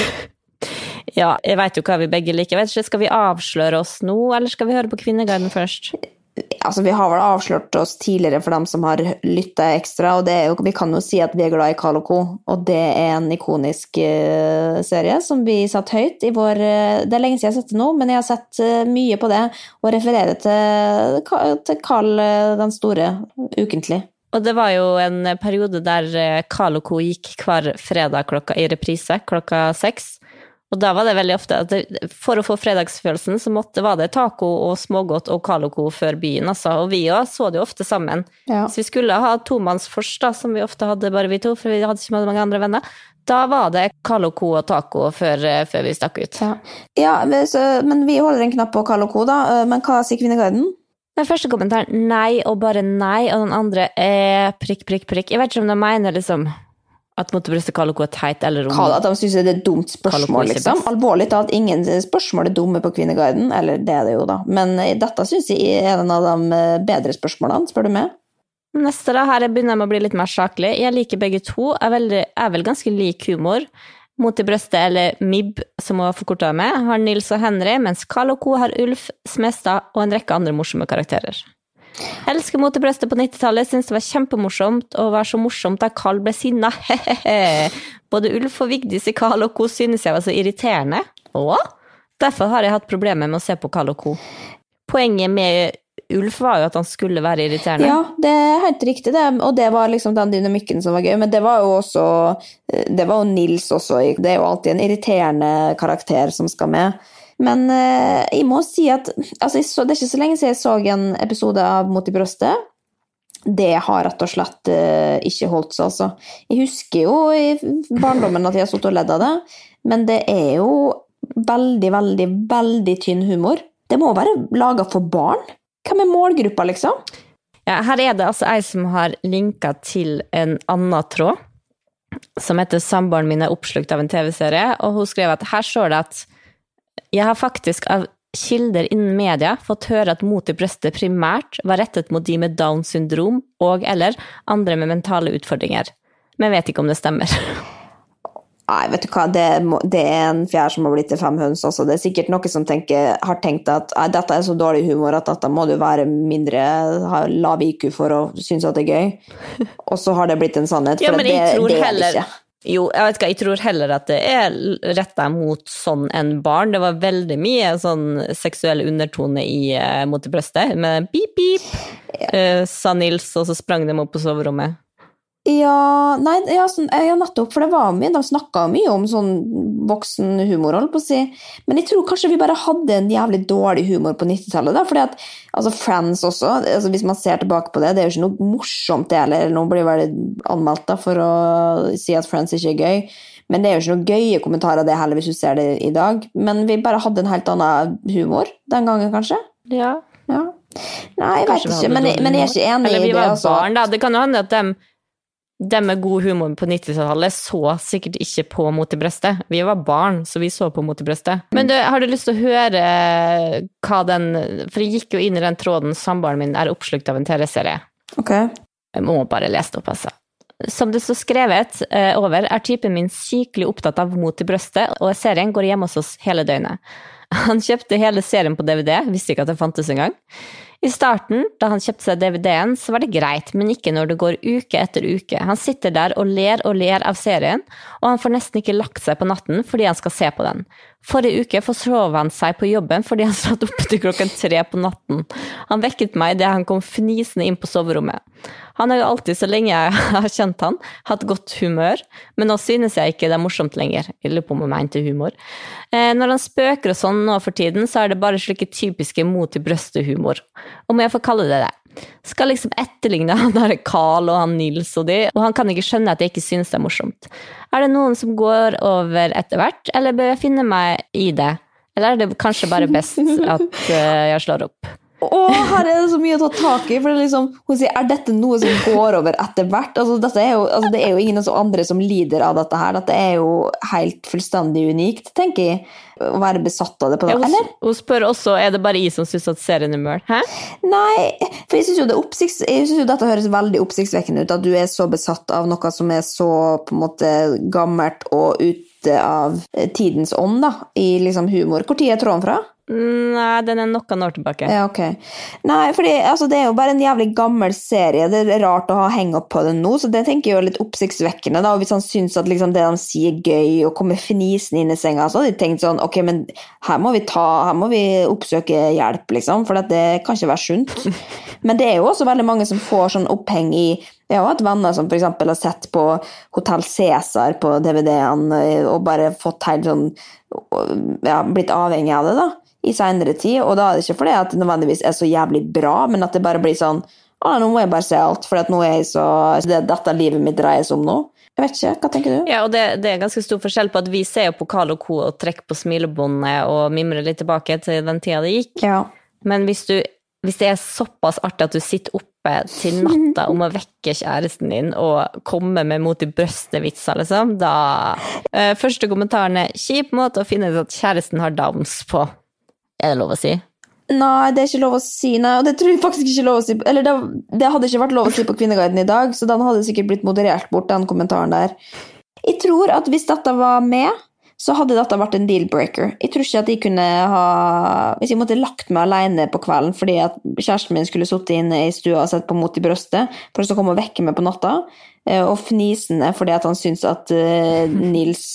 ja, jeg vet jo hva vi begge liker. Vet ikke, skal vi avsløre oss nå, eller skal vi høre på Kvinneguiden først? Altså, vi har vel avslørt oss tidligere for dem som har lyttet ekstra, og det er jo, vi kan jo si at vi er glad i Carl og Co, og det er en ikonisk uh, serie som vi satt høyt i vår, uh, det er lenge siden jeg har sett det nå, men jeg har sett uh, mye på det, og refererer til, til Carl uh, den store, ukentlig. Og det var jo en periode der Carl og Co gikk hver fredag klokka i reprise, klokka seks. Og da var det veldig ofte at det, for å få fredagsfølelsen så måtte, var det taco og smågodt og Carl og Co før byen. Altså. Og vi også så det jo ofte sammen. Ja. Så vi skulle ha tomannsfors da, som vi ofte hadde bare vi to, for vi hadde ikke mange andre venner. Da var det Carl og Co og taco før, før vi stakk ut. Ja, ja men, så, men vi holder en knapp på Carl og Co da, men hva sier Kvinneguiden? Den første kommentaren, nei og bare nei, og den andre er prikk, prikk, prikk. Jeg vet ikke om de mener liksom at motebrøstet Carl og Co er teit, eller om... At de synes det er et dumt spørsmål, liksom. Alvorlig til at ingen spørsmål er dumme på Kvinneguiden, eller det er det jo da. Men dette synes jeg er en av de bedre spørsmålene, spør du meg? Neste da, her begynner jeg med å bli litt mer saklig. Jeg liker begge to, er, veldig, er vel ganske lik humor. Mot i brøstet, eller M I B, som hun har forkortet med, har Nils og Henry, mens Carl og Co har Ulf, Smestad og en rekke andre morsomme karakterer. Elsker Mot i brøstet på nittitallet, synes det var kjempemorsomt, og var så morsomt da Carl ble sinna. Både Ulf og Vigdis i Carl og Co synes jeg var så irriterende. Og derfor har jeg hatt problemer med å se på Carl og Co. Poenget med Ulf var jo at han skulle være irriterende. Ja, det er helt riktig det, og det var liksom den dynamikken som var gøy, men det var jo også, det var jo Nils også, det er jo alltid en irriterende karakter som skal med. Men eh, jeg må si at, altså, så, det er ikke så lenge siden jeg så en episode av Mot i brøstet. Det har rett og slett eh, ikke holdt seg, altså. Jeg husker jo i barndommen at jeg har stått og ledd av det, men det er jo veldig, veldig, veldig tynn humor. Det må være laget for barn. Hva med målgruppa, liksom? Ja, her er det altså jeg som har linket til en annen tråd, som heter Samboeren min er oppslukt av en tv-serie, og hun skrev at her står det at jeg har faktisk av kilder innen media fått høre at Mot i brøstet primært var rettet mot de med Down syndrom og eller andre med mentale utfordringer. Men vet ikke om det stemmer. Nei, vet du hva, det, må, det er en fjær som har blitt til fem høns også. Det er sikkert noen som tenker, har tenkt at dette er så dårlig humor at dette må du være mindre, ha lav I Q for å synes at det er gøy. Og så har det blitt en sannhet, for Ja, men det, jeg tror det er det heller... ikke. Jo, jeg vet ikke, jeg tror heller at det er rettet mot sånn en barn. Det var veldig mye sånn seksuell undertone i uh, mot i brøstet, med pip, pip, ja. uh, sa Nils, og så sprang de opp på soverommet. Ja, nei, ja, sånn, ja, nettopp, for det var mye, de snakket mye om sånn voksen humor, holdt på å si. Men jeg tror kanskje vi bare hadde en jævlig dårlig humor på nittitallet, da, fordi at, altså Friends også, altså, hvis man ser tilbake på det, det er jo ikke noe morsomt det, eller noen blir vel anmeldt da, for å si at Friends ikke er gøy, men det er jo ikke noe gøye kommentarer det heller, hvis du ser det i dag. Men vi bare hadde en helt annen humor den gangen, kanskje. Ja. Ja. Nei, jeg vet ikke, men jeg, men jeg er ikke enig i det. Eller vi var altså. barn, da. Det kan jo hende at dem De med god humor på nittitallet så sikkert ikke på Mot i brøstet. Vi var barn, så vi så på Mot i brøstet. Men du, har du lyst til å høre hva den... For jeg gikk jo inn i den tråden, samboeren min er oppslukt av en T V-serie. Ok. Jeg må bare lese det opp, altså. Som det står skrevet eh, over, er typen min sykelig opptatt av Mot i brøstet, og serien går hjemme hos oss hele døgnet. Han kjøpte hele serien på D V D, visste ikke at det fantes en gang. I starten, da han kjøpte seg D V D-en, så var det greit, men ikke når det går uke etter uke. Han sitter der og ler og ler av serien, og han får nesten ikke lagt seg på natten fordi han skal se på den. Forrige uke forsov han seg på jobben fordi han satt oppe til klokken tre på natten. Han vekket meg da han kom fnisende inn på soverommet. Han har jo alltid, så lenge jeg har kjent han, hatt godt humør, men nå synes jeg ikke det er morsomt lenger. Jeg lurer på om jeg mente humor. Eh, når han spøker og sånn nå for tiden, så er det bare slike typiske Mot i brøstet-humor. Om jeg får kalle det det. Skal liksom etterligne han der Carl og han Nils og de, og han kan ikke skjønne at jeg ikke synes det er morsomt. Er det noen som går over etter hvert, eller bør jeg finne meg i det? Eller er det kanskje bare best at uh, jeg slår opp? Åh, her er det så mye å ta tak i, for det er liksom, hun sier, er dette noe som går over etter hvert? Altså, dette er jo, altså, det er jo ingen andre som lider av dette her. Dette er jo helt fullstendig unikt, tenker jeg, å være besatt av det på det, ja, eller? Hun spør også, er det bare jeg som synes at serien er mør? Hæ? Nei, for jeg synes jo, det oppsikts, jeg synes jo dette høres veldig oppsiktsvekkende ut, at du er så besatt av noe som er så, på en måte, gammelt og ute av tidens ånd, da, i liksom humor. Hvor tid er tråden fra? Nei, den er noen år tilbake. Ja, ok. Nei, fordi altså, det er jo bare en jævlig gammel serie. Det er rart å ha hengt opp på den nå, så det tenker jeg jo litt oppsiktsvekkende. Da. Og hvis han synes at liksom, det de sier er gøy, og kommer fnisen inn i senga, så hadde de tenkt sånn, ok, men her må vi, ta, her må vi oppsøke hjelp, liksom, for det kan ikke være sunt. Men det er jo også veldig mange som får sånn oppheng i. Jeg har hatt venner som for eksempel har sett på Hotel Cæsar på D V D-en, og bare fått helt sånn, ja, blitt avhengig av det da, i senere tid, og da er det ikke fordi at det nødvendigvis er så jævlig bra, men at det bare blir sånn, ah, nå må jeg bare se alt, for nå er jeg så, det er dette livet mitt dreier seg om nå. Jeg vet ikke, hva tenker du? Ja, og det, det er ganske stor forskjell på at vi ser jo på Carl og Co. og trekker på smilebåndet og mimrer litt tilbake til den tida det gikk. Ja. Men hvis, du, hvis det er såpass artig at du sitter oppe til natta om å vekke kjæresten din og komme med Mot i brøstet-vitser, liksom, da... Uh, første kommentaren er, kjip måte å finne ut at kjæresten har downs på. Er det lov å si? Nei, det er ikke lov å si, nei, og det tror jeg faktisk ikke lov å si, eller det, det hadde ikke vært lov å si på Kvinneguiden i dag, så den hadde sikkert blitt moderert bort, den kommentaren der. Jeg tror at hvis dette var med, så hadde dette vært en dealbreaker. Jeg tror ikke at jeg kunne ha, hvis jeg måtte lagt meg alene på kvelden, fordi at kjæresten min skulle sitte inne i stua og sett på Mot i brøstet, for å komme og vekke meg på natta, og fnisende fordi at han synes at Nils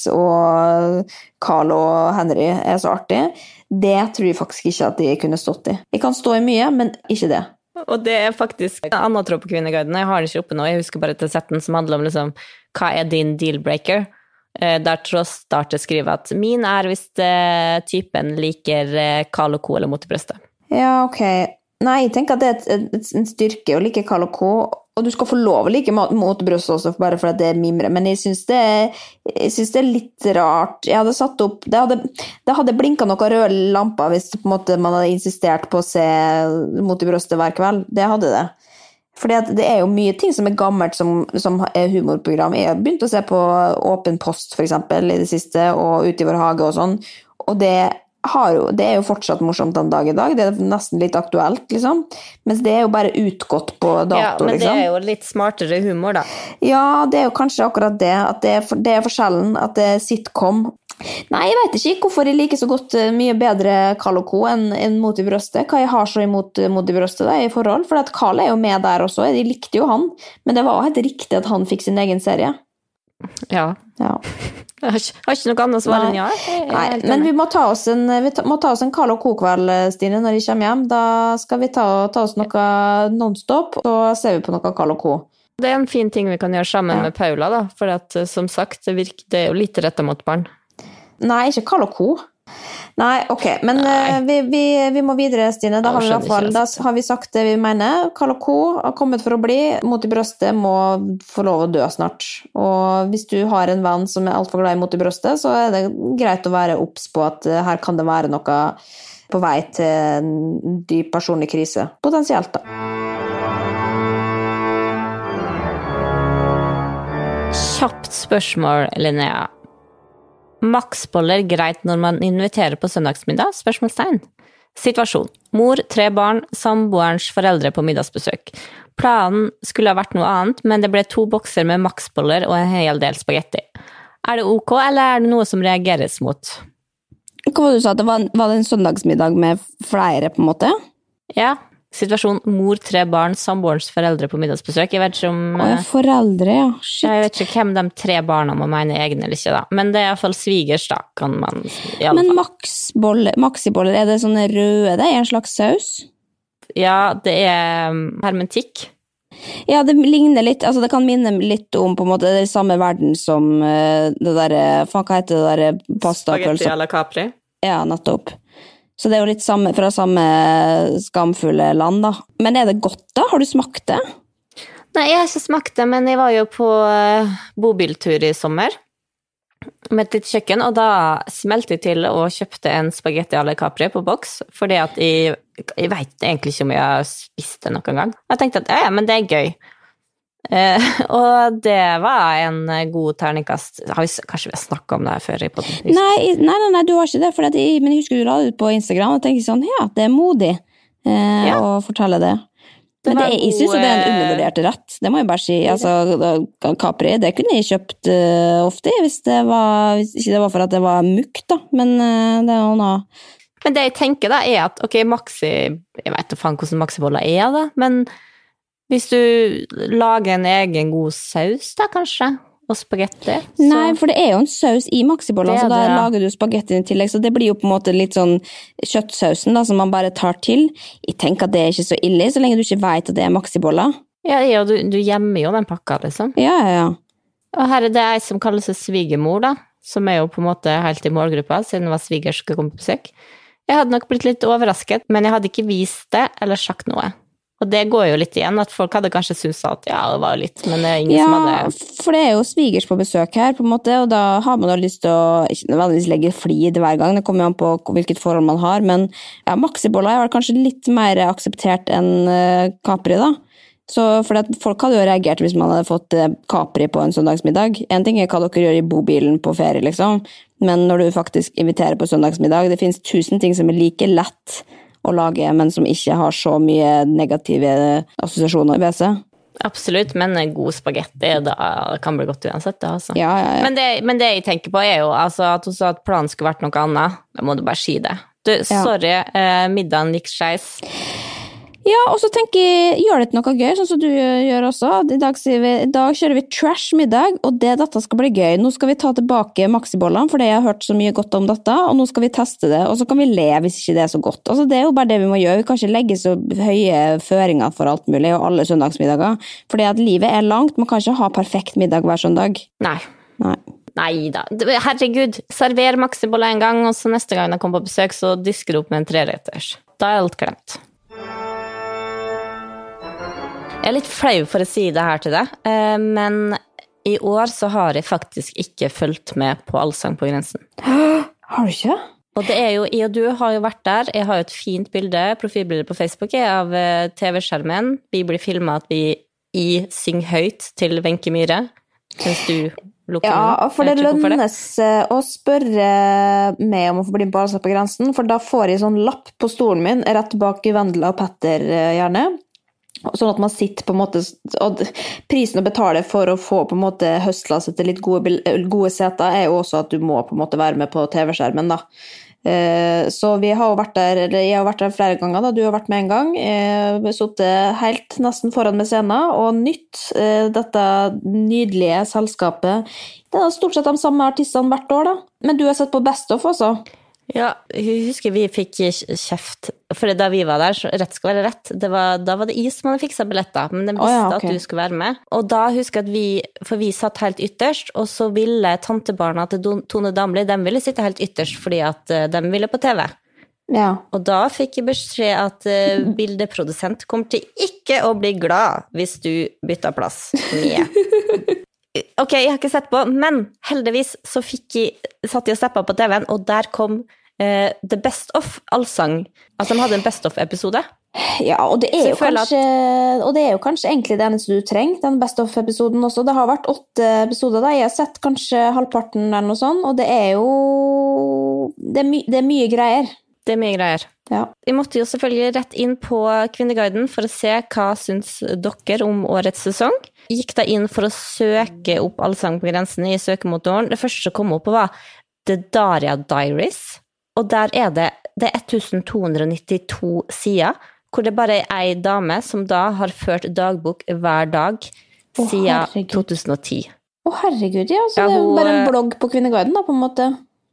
og Carl og Henry er så artige. Det tror jeg faktisk ikke at jeg kunne stått i. Jeg kan stå i mye, men ikke det. Og det er faktisk en annen tråd på Kvinneguiden. Jeg har den ikke oppe nå. Jeg husker bare til setten som handler om liksom, hva er din dealbreaker? Der Tross starter skrive at min er hvis typen liker Carl og Co. eller Mot i brøstet. Ja, ok. Nei, jeg tenker at det er et, et, en styrke å like Carl og Co. Og du skal få lov å like Mot i brøstet også, bare for at det er mimre. Men jeg synes det, jeg synes det er litt rart. Jeg hadde satt opp, det hadde, det hadde blinket noen røde lamper hvis på en måte, man hadde insistert på å se Mot i brøstet hver kveld. Det hadde det. Fordi at det er jo mye ting som er gammelt som, som er humorprogram. Jeg har begynt å se på Åpen post for eksempel i det siste, og Ut i vår hage og sånn. Og det, har jo, det er jo fortsatt morsomt den dag i dag. Det er nesten litt aktuelt, liksom. Mens det er jo bare utgått på dato, ja, men liksom. Det er jo litt smartere humor, da. Ja, det er jo kanskje akkurat det. At det er, for, det er forskjellen, at det er sitcom. Nei, jeg vet ikke hvorfor jeg liker så godt mye bedre Carl og Co. enn, enn Mot i brøstet. Hva jeg har så imot Mot i brøstet da, i forhold. For at Carl er jo med der også. De likte jo han. Men det var jo helt riktig at han fikk sin egen serie. Ja. Ja. Jeg har ikke, har ikke noe annet svar enn ja. Jeg er Nei, helt men enig. vi må ta oss en, vi ta, må ta oss en Carl og Co-kveld, Stine, når de kommer hjem. Da skal vi ta, ta oss noe non-stop, så ser vi på noe Carl og Co. Det er en fin ting vi kan gjøre sammen Ja. med Paula, da. For at, som sagt, det, virker, det er jo litt rettet mot barn. Nei, ikke Carl og Co. Nei, ok, men Nei. eh, vi, vi, vi må videre, Stine. Da Ja, har vi i skjønner hvert fall, ikke, da altså. har vi sagt det vi mener. Carl og Co har kommet for å bli. Mot i brøstet må få lov å dø snart. Og hvis du har en venn som er alt for glad i mot i brøstet, så er det greit å være obs på at eh, her kan det være noe på vei til en dyp personlig krise. Potensielt, da. Kjapt spørsmål, Linnea. Maksboller greit når man inviterer på søndagsmiddag? Spørsmålstegn. Situasjon. Mor, tre barn, samboerens foreldre på middagsbesøk. Planen skulle ha vært noe annet, men det ble to bokser med maksboller og en hel del spagetti. Er det ok, eller er det noe som reageres mot? Hva var det du sa? Det var, var det en søndagsmiddag med flere, på en måte? Ja. Situasjon. Mor, tre barn, samboerens foreldre på middagsbesøk. Jeg vet ikke om... Å, ja, foreldre, ja. Shit. Jeg vet ikke hvem de tre barna må mene egne eller ikke, da. Men det er i hvert fall svigers, da, kan man i alle Men fall. maksboller, maksiboller, er det sånne røde? Det er en slags saus? Ja, det er um, hermetikk. Ja, det ligner litt, altså det kan minne litt om på en måte det samme verden som eh, det der, faen, hva heter det der Spagetti pastapølse? à la Capri. Ja, nettopp. Så det er jo litt samme, fra samme skamfulle land, da. Men er det godt, da? Har du smakt det? Nei, jeg har ikke smakt det, men jeg var jo på uh, bobiltur i sommer med et litt kjøkken, og da smelte jeg til og kjøpte en spagetti à la Capri på boks, fordi at jeg, jeg vet egentlig ikke om jeg har spist det noen gang. Jeg tenkte at, ja, ja, men det er gøy. Uh, og det var en god terningkast. Har vi, kanskje vi har snakket om det her før i podden? Nei, nei, nei, nei, du har ikke det, for at jeg, men jeg husker du la det ut på Instagram, og tenkte sånn, ja, det er modig eh, Ja. å fortelle det. Det Men det, var er- jeg synes jo det er en god, eh, undervurdert rett, det må jeg bare si. Altså, Capri, det kunne jeg kjøpt uh, ofte, hvis det var, hvis ikke det var for at det var mukk, da, men uh, det er jo noe... Men det jeg tenker da er at, ok, maxi, jeg vet ikke faen hvordan maxiboller er da, men hvis du lager en egen god saus da, kanskje, og spagetti, så... Nei, for det er jo en saus i maxibollen, Det er så da det, ja. lager du spagettien i tillegg, så det blir jo på en måte litt sånn kjøttsausen da, som man bare tar til. Jeg tenker at det er ikke så ille, så lenge du ikke vet at det er maxiboller. Ja, ja, du, du gjemmer jo den pakka, liksom. Ja, ja, ja. Og her er det ei som kaller seg svigermor, da, som er jo på en måte helt i målgruppa, siden det var svigers skulle komme på besøk. Jeg hadde nok blitt litt overrasket, men jeg hadde ikke vist det, eller sagt noe. Og det går jo litt igjen, at folk hadde kanskje syntes at ja, det var litt, men det er ingen som Ja, hadde... for det er jo svigers på besøk her, på en måte, og da har man jo lyst til å, ikke nødvendigvis legge flid hver gang, det kommer jo an på hvilket forhold man har, men ja, maxiboller er vel kanskje litt mer akseptert enn uh, Capri da. Så for at folk hadde jo reagert hvis man hadde fått uh, Capri på en søndagsmiddag. En ting er hva dere gjør i bobilen på ferie, liksom, men når du faktisk inviterer på søndagsmiddag, det finnes tusen ting som er like lett å lage, men som ikke har så mye negative assosiasjoner ved seg. Absolutt, men en god spagetti, da kan bli godt uansett, det, altså. Ja, ja, ja. Men, det, men det jeg tenker på er jo, altså, at hun sa at planen skulle vært noe annet, da må du bare si det. Du, Ja. sorry, eh, middagen gikk skeis. Ja, og så tenker jeg, gjør det til noe gøy, sånn som du gjør også. I dag, sier vi, i dag kjører vi trash middag, og det dette skal bli gøy. Nå skal vi ta tilbake maxibollene, for jeg har hørt så mye godt om dette, og nå skal vi teste det, og så kan vi le hvis ikke det er så godt. Altså, det er jo bare det vi må gjøre. Vi kan ikke legge så høye føringer for alt mulig, og alle søndagsmiddager. Fordi at livet er langt, man kan ikke ha perfekt middag hver søndag. Nei. Nei. Nei da. Herregud, server maxiboller en gang, og så neste gang jeg kommer på besøk, så disker du opp med en treretters. Da er alt glemt. Jeg er litt flau for å si det her til deg, men i år så har jeg faktisk ikke fulgt med på Allsang på grensen. Har du ikke? Og det er jo, jeg og du har jo vært der, jeg har jo et fint bilde, profilbilde på Facebook av T V-skjermen. Vi blir filmet at vi i syng høyt til Wenche Myhre, mens du lukker Ja, den. for det Jeg vet ikke hvorfor det. lønnes eh, å spørre meg om å få bli med på Allsang på grensen, for da får jeg sånn lapp på stolen min, rett bak Vendela og Petter eh, gjerne. Sånn at man sitter på en måte, og prisen å betale for å få på en måte høstklasse til litt gode, bil- gode seter er jo også at du må på en måte være med på T V-skjermen da. Eh, så vi har jo vært der, eller jeg har vært der flere ganger da, du har vært med en gang. Eh, vi har sittet helt nesten foran med scenen, og nytt eh, dette nydelige selskapet. Det er stort sett de samme artistene hvert år da. Men du har sett på Best of også? Ja, jeg husker vi fikk kjeft, for da vi var der, så rett skal være rett, det var, da var det is man fikk seg billetter, men de visste oh, ja, okay. at du skulle være med. Og da husker jeg at vi, for vi satt helt ytterst, og så ville tantebarna til Tone Damli, de ville sitte helt ytterst, fordi at de ville på T V. Ja. Og da fikk jeg beskjed at uh, bildeprodusent kommer til ikke å bli glad hvis du bytter plass med. Ok, jeg har ikke sett på, men heldigvis så fikk jeg, satt jeg og steppet på T V-en, og der kom uh, The Best of allsang. Altså, de hadde en Best of-episode. Ja, og det, er jo kanskje, at... og det er jo kanskje egentlig det eneste du trenger, den Best of-episoden også. Det har vært åtte episoder da, jeg har sett kanskje halvparten eller noe sånt, og det er jo, det er, my, det er mye greier. Det er mye greier. Ja. Vi måtte jo selvfølgelig rett inn på Kvinneguiden for å se hva syns dere om årets sesong. Gikk da inn for å søke opp Allsang på grensen i søkemotoren. Det første som kom opp var The Daria Diaries, og der er det, det er to hundre nittito sider, hvor det bare er en dame som da har ført dagbok hver dag siden oh, to tusen og ti. Å oh, herregud, ja, så ja, det er jo hun, bare en blogg på Kvinneguiden da, på en måte.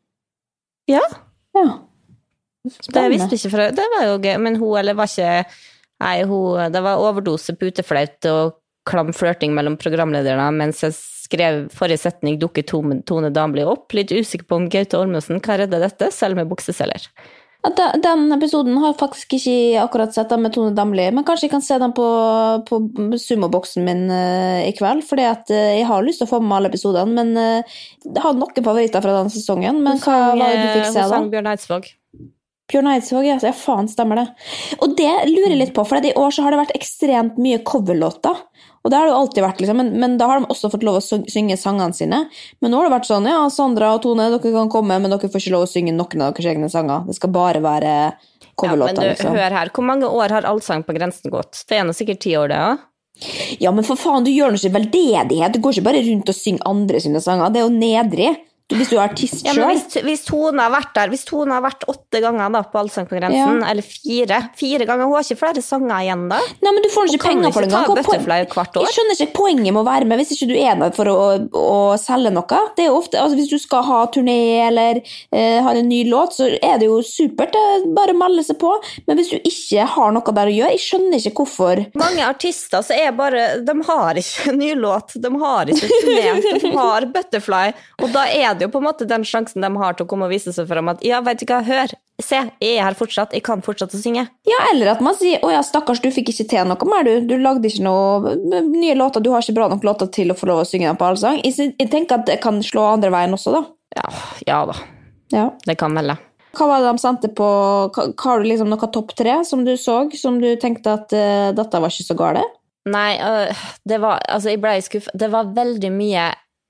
Ja. Ja. Spennende. Det visste ikke fra, det var jo gøy, men hun, eller var ikke, nei, hun, det var overdose på uteflaut og klam flørting mellom programlederne, mens jeg skrev forrige setning dukker Tone Damli opp, litt usikker på om Gaute Ormåsen kan redde dette, selv med bukseseller. Ja, den episoden har jeg faktisk ikke akkurat sett den med Tone Damli, men kanskje jeg kan se den på, på sumoboksen min uh, i kveld, fordi at uh, jeg har lyst til å få med alle episodene, men uh, jeg har noen favoritter fra den sesongen, men hva var det du fikk se da? Hun sang Bjørn Eidsvåg. Bjørn Eidsvåg, ja, ja, faen stemmer det. Og det lurer jeg litt på, for i år så har det vært ekstremt mye coverlåter, og det har det jo alltid vært, liksom, men, men da har de også fått lov å synge sangene sine. Men nå har det vært sånn, ja, Sandra og Tone, dere kan komme, men dere får ikke lov å synge noen av deres egne sanger. Det skal bare være coverlåter. Ja, men du, liksom. Hør her, hvor mange år har Allsang på grensen gått? Det er nå sikkert ti år det, ja? Ja, men for faen, du gjør noe ikke veldedighet. Du går ikke bare rundt og synger andre sine sanger. Det er jo nedrig. Hvis du er artist selv. Ja, men hvis, hvis Tone har vært der, hvis Tone har vært åtte ganger da på Allsang på grensen, ja. Eller fire, fire ganger, hun har ikke flere sanger igjen da. Nei, men du får ikke penger for det engang. Hvert år? Jeg skjønner ikke poenget med å være med hvis ikke du er der for å, å selge noe. Det er jo ofte, altså hvis du skal ha turné eller eh, ha en ny låt, så er det jo supert, det bare melde seg på. Men hvis du ikke har noe der å gjøre, jeg skjønner ikke hvorfor. Mange artister så er bare, de har ikke en ny låt, de har ikke turné, de har Butterfly, og da er det jo på en måte den sjansen de har til å komme og vise seg frem at, ja, vet du hva, hør, se, jeg er her fortsatt, jeg kan fortsatt å synge. Ja, eller at man sier, å ja, stakkars, du fikk ikke til noe mer, du, du lagde ikke noe nye låter, du har ikke bra nok låter til å få lov å synge den på Allsang. Jeg, jeg tenker at det kan slå andre veien også, da. Ja, ja da. Ja. Det kan melde. Hva var det de sendte på, hva, har du liksom noe topp tre som du så, som du tenkte at uh, dette var ikke så gale? Nei, uh, det var, altså, jeg ble skuffet, det var veldig mye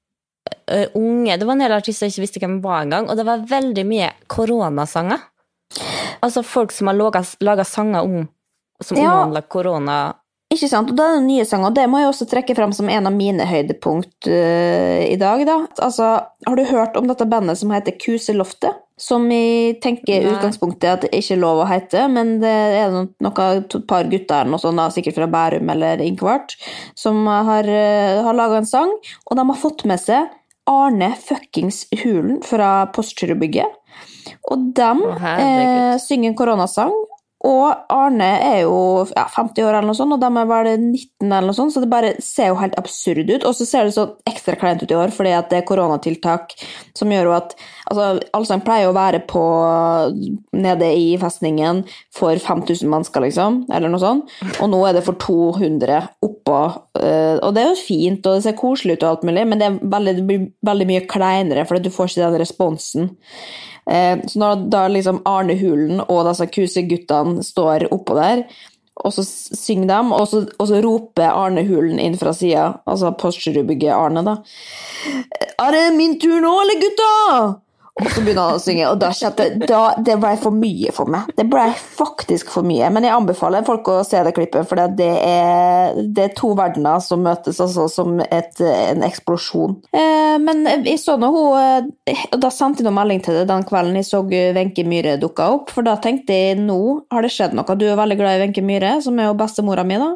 Uh, unge, det var en del artister jeg ikke visste hvem var en gang, og det var veldig mye koronasanger. Altså folk som har laget, laget sanger om, som ja. Omhandler korona. Ikke sant, og det er nye sanger, og det må jeg også trekke frem som en av mine høydepunkt uh, i dag da. Altså, har du hørt om dette bandet som heter Kuseloftet? Som jeg tenker i utgangspunktet at det ikke er lov å hete, men det er noen, noen to, par gutter, noe sånt da, sikkert fra Bærum eller Inkvart, som har, uh, har laget en sang, og de har fått med seg Arne fuckings Hulen fra Postgirobygget, og de eh, synger en koronasang, og Arne er jo ja, femti år eller noe sånt, og de er vel nitten eller noe sånt, så det bare ser jo helt absurd ut, og så ser det så ekstra kleint ut i år, fordi at det er koronatiltak som gjør jo at, altså, Allsang pleier å være på nede i festningen for fem tusen mennesker, liksom, eller noe sånt, og nå er det for to hundre oppå, og det er jo fint, og det ser koselig ut og alt mulig, men det, er veldig, det blir veldig mye kleinere, fordi du får ikke den responsen. Så når da liksom Arne Hulen og disse kuseguttene står oppå der, og så synger de, og så, og så roper Arne Hulen inn fra siden, altså Postgirobygget Arne da. Er det min tur nå, eller gutta? Og så begynner han å synge, og da kjente jeg, da, det ble for mye for meg. Det ble faktisk for mye, men jeg anbefaler folk å se det klippet, for det er, det er to verdener som møtes, altså som et, en eksplosjon. Eh, men jeg så nå hun, og da sendte jeg noen melding til det den kvelden jeg så Wenche Myhre dukket opp, for da tenkte jeg, nå har det skjedd noe. Du er veldig glad i Wenche Myhre, som er jo bestemora mi da,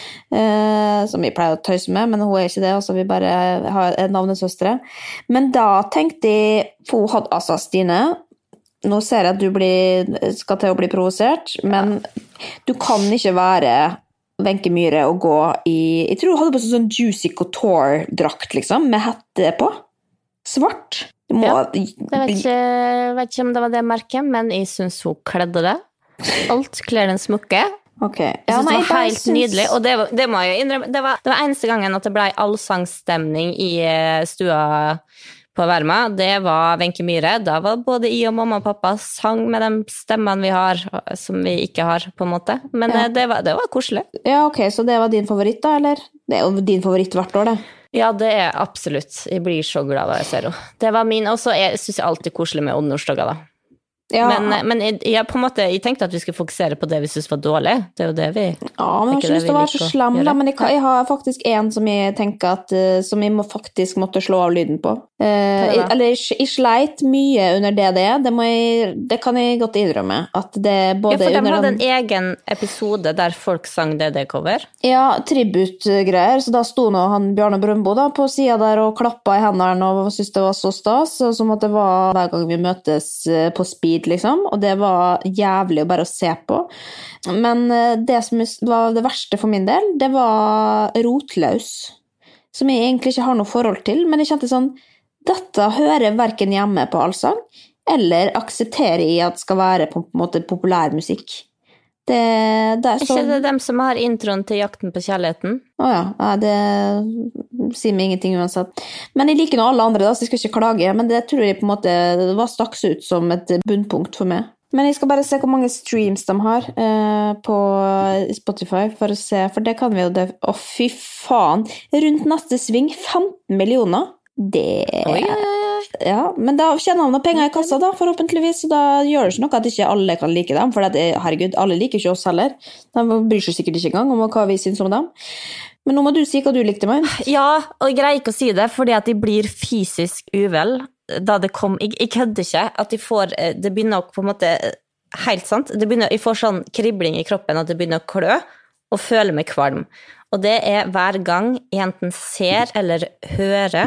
eh, som jeg pleier å tøyse med, men hun er ikke det, altså vi bare har navnesøstre. Men da tenkte jeg, for hun hadde altså, Stine, nå ser jeg at du blir, skal til å bli provosert, men du kan ikke være Wenche Myhre og gå i, jeg tror hun hadde på sånn Juicy Couture-drakt, liksom, med hette på. Svart. Du må, ja, jeg vet ikke, vet ikke om det var det merket, men jeg synes hun kledde det. Alt kler den smukke. Okay. Jeg Ja, synes nei, det var helt synes... nydelig, og det, var, det må jeg innrømme, det var, det var eneste gangen at det ble allsangstemning i stua på Verma, det var Wenche Myhre. Da var både jeg og mamma og pappa sang med de stemmene vi har, som vi ikke har, på en måte. Men ja. det, var, det var koselig. Ja, ok, så det var din favoritt da, eller? Det er jo din favoritt hvert år, det. Ja, det er absolutt. Jeg blir så glad da jeg ser henne. Det var min, og så synes jeg alltid koselig med Odnorstoga da. Ja. Men, men jeg, jeg, på en måte, jeg tenkte at vi skulle fokusere på det vi synes var dårlig. Det er jo det vi... Ja, men jeg har ikke lyst til å være så slem, da, men jeg, jeg har faktisk en som jeg tenker at, som jeg må faktisk måtte slå av lyden på. Uh, jeg, eller jeg, jeg sleit mye under det det er, det, må jeg, det kan jeg godt innrømme. At det både ja, for de under hadde den, en egen episode der folk sang D D-cover. Ja, tributgreier, så da sto nå han Bjarne Brøndbo da på siden der og klappet i hendene og syntes det var så stas, som at det var hver gang vi møtes på speed, liksom, og det var jævlig å bare å se på. Men det som var det verste for min del, det var Rotløs, som jeg egentlig ikke har noe forhold til, men jeg kjente sånn, dette hører hverken hjemme på allsang, eller aksepterer jeg at det skal være på en måte populær musikk. Det, det er så... Ikke det dem som har introen til Jakten på kjærligheten? Åja, ja, det sier meg ingenting uansett. Men jeg liker noe alle andre da, så jeg skal ikke klage, men det tror jeg på en måte det var staks ut som et bunnpunkt for meg. Men jeg skal bare se hvor mange streams de har eh, på Spotify for å se, for det kan vi jo det. Å, fy faen! Rundt neste sving, femten millioner! Det... Oi, oi, oi. Ja, men da kjenner han noen penger i kassa da, forhåpentligvis, så da gjør det ikke noe at ikke alle kan like dem, for det, herregud, alle liker ikke oss heller. De bryr seg sikkert ikke engang om hva vi synes om dem. Men nå må du si hva du likte meg. Ja, og jeg greier ikke å si det, fordi at de blir fysisk uvel da det kom, jeg, jeg kødder ikke, at de får, det begynner å på en måte, helt sant, det begynner, jeg får sånn kribling i kroppen at det begynner å klø, og føle meg kvalm. Og det er hver gang jeg enten ser eller hører.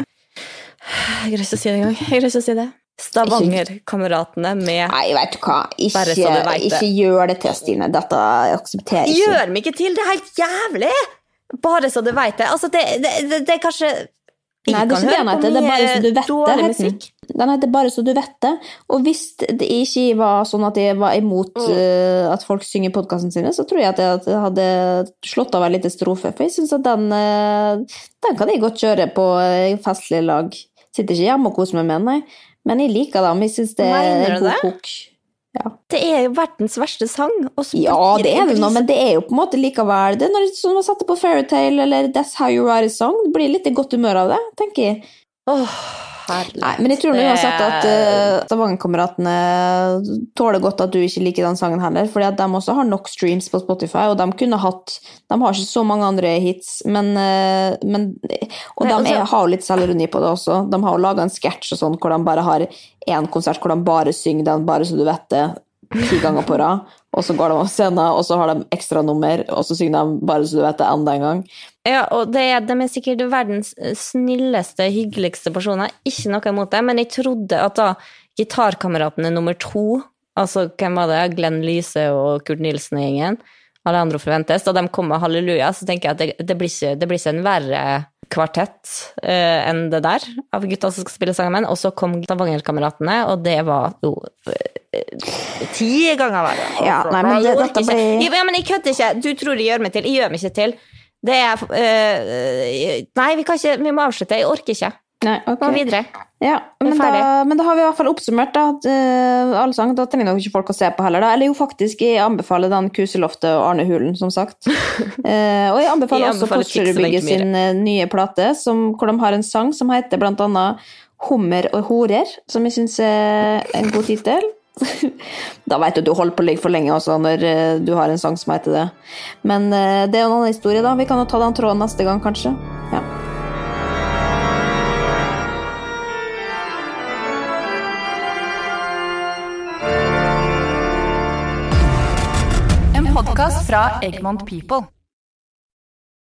Jeg greier ikke å si det en gang. Jeg greier ikke å si det. Stavanger-kameratene med... Nei, vet du hva? Ikke, du ikke gjør det til, Stine. Dette aksepterer jeg ikke. Gjør meg ikke til, det er helt jævlig! Bare så du vet det. Altså, det, det, det, det er kanskje... Nei, det er ikke den heter, det er bare så du vet det. Musikk. Den heter bare så du vet det. Og hvis det ikke var sånn at jeg var imot mm. uh, at folk synger podcasten sine, så tror jeg at jeg hadde slått av en liten strofe. For jeg synes at den, uh, den kan jeg godt kjøre på festlige lag. Sitter ikke hjemme og koser meg med, nei. Men jeg liker dem, jeg synes det er en god kok. Ja. Det er jo verdens verste sang. Ja, det er det nå, men det er jo på en måte likevel. Det er når man setter på Fairytale eller That's How You Write a Song. Det blir litt godt humør av det, tenker jeg. Åh, oh, herlig. Nei, men jeg tror nå uansett at uh, Stavanger-kameratene tåler godt at du ikke liker den sangen heller, fordi at de også har nok streams på Spotify, og de kunne hatt, de har ikke så mange andre hits, men, uh, men og de er, har jo litt selvironi på det også. De har jo laget en sketsj og sånn, hvor de bare har en konsert hvor de bare synger den, bare så du vet det, ti ganger på rad, og så går de av scenen, og så har de ekstra nummer, og så synger de bare så du vet det enda en gang. Ja, og det er, de er sikkert verdens snilleste, hyggeligste personer, ikke noe imot det, men jeg trodde at da gitarkameratene nummer to, altså hvem var det, Glenn Lyse og Kurt Nilsen i gjengen, alle andre forventes, da de kom med Halleluja, så tenker jeg at det, det, blir, ikke, det blir ikke en verre kvartett uh, enn det der, av gutta som skal spille sammen, og så kom Stavanger-kameratene, og det var jo uh, ti ganger verre. Ja, nei, men det, dette ble... Ja, men jeg kødder ikke, du tror jeg gjør meg til, jeg gjør meg ikke til. Det er, uh, nei, vi kan ikke, vi må avslutte, jeg orker ikke. Nei, ok. Gå videre. Ja, men da, men da har vi i hvert fall oppsummert da, at uh, Allsang, da trenger nok ikke folk å se på heller da. Eller jo, faktisk, jeg anbefaler den Kuseloftet og Arne Hulen, som sagt. uh, og jeg anbefaler jeg også Postgirobygget sin uh, nye plate, som, hvor de har en sang som heter blant annet Hummer og horer, som jeg synes er en god titel. Da vet du at du holder på å ligge for lenge også, når uh, du har en sang som heter det. Men uh, det er jo en annen historie da. Vi kan jo ta den tråden neste gang, kanskje. Ja. Podcast fra Egmont People.